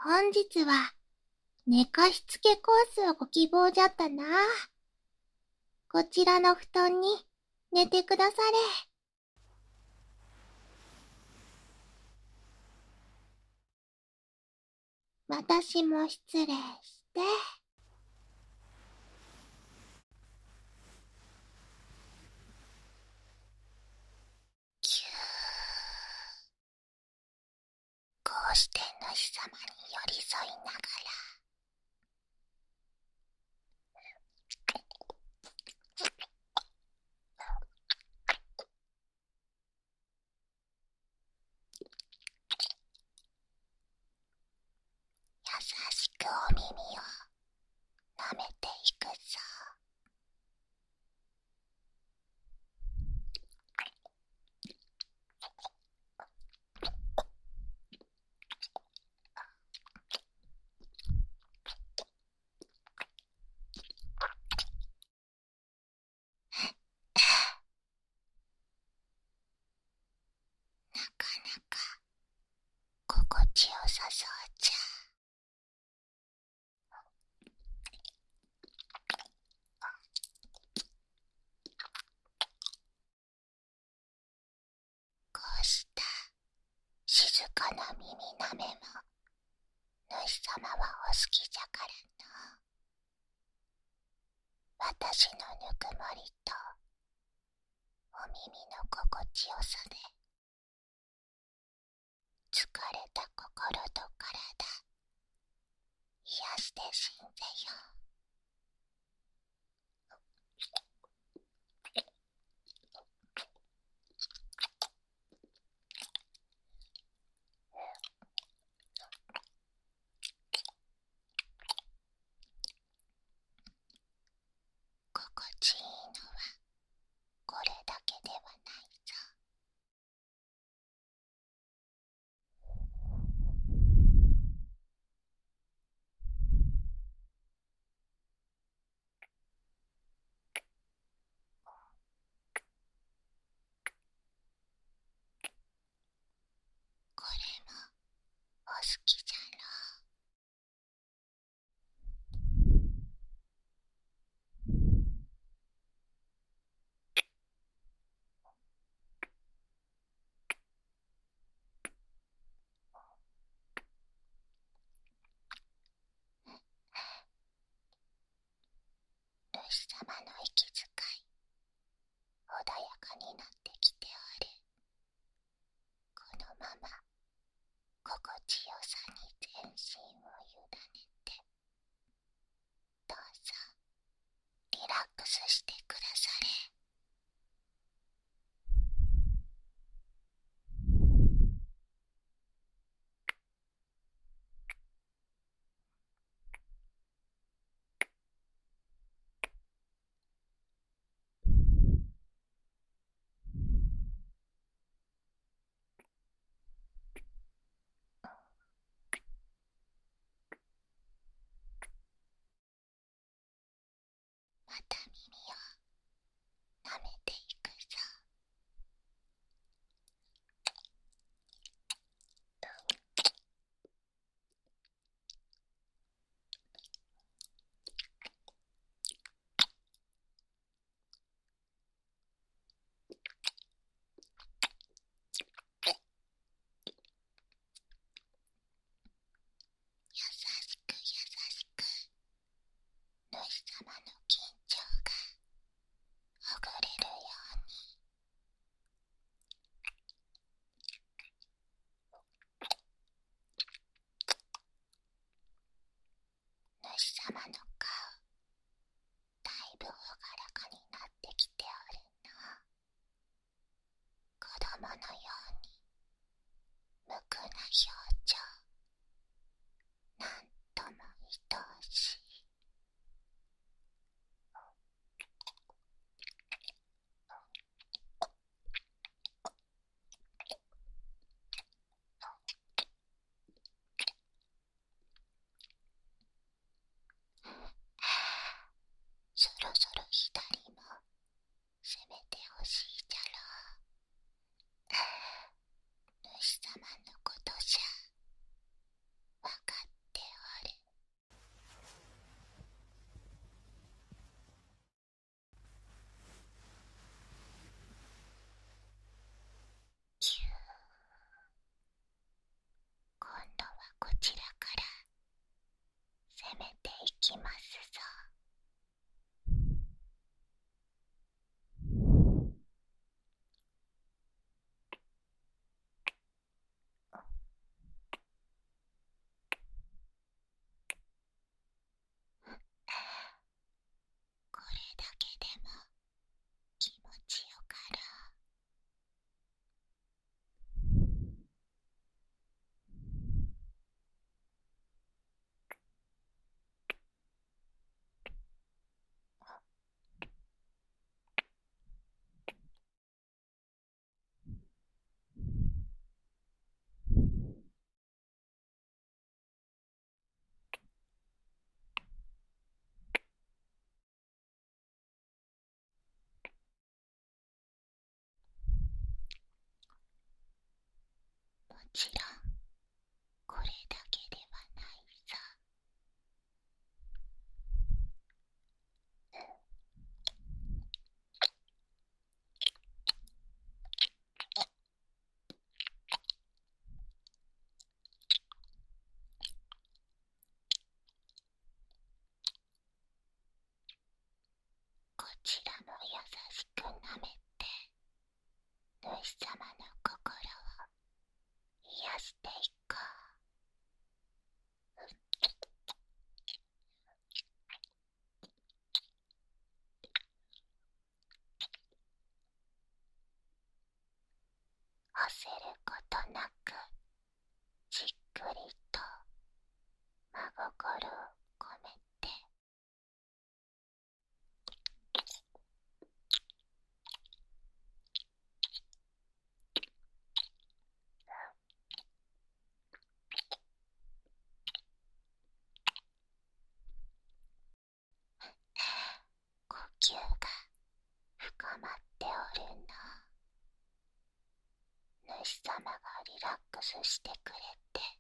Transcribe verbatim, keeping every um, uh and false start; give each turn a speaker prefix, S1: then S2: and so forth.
S1: 本日は寝かしつけコースをご希望じゃったな。こちらの布団に寝てくだされ。私も失礼して。キュー。こうして主様に寄り添いながら優しくお耳を舐めていくぞ。なかなか心地よさそうじゃ。こうした静かな耳なめも主様はお好きじゃからな。私のぬくもりとお耳の心地よさで疲れた心と体癒してしんぜよ。心地いいのはこれだけではないぞ。これもお好きじゃろう。主様の息遣い穏やかになってきておる。このまま心地よさに全身を委ねてどうぞリラックスしてくだされ。また耳をちろんこれだけではないさ。こちらも優しくなめて主様の心を癒していこう。焦ることなくじっくりと真心を込めて、呼吸が深まっておるの。主様がリラックスしてくれて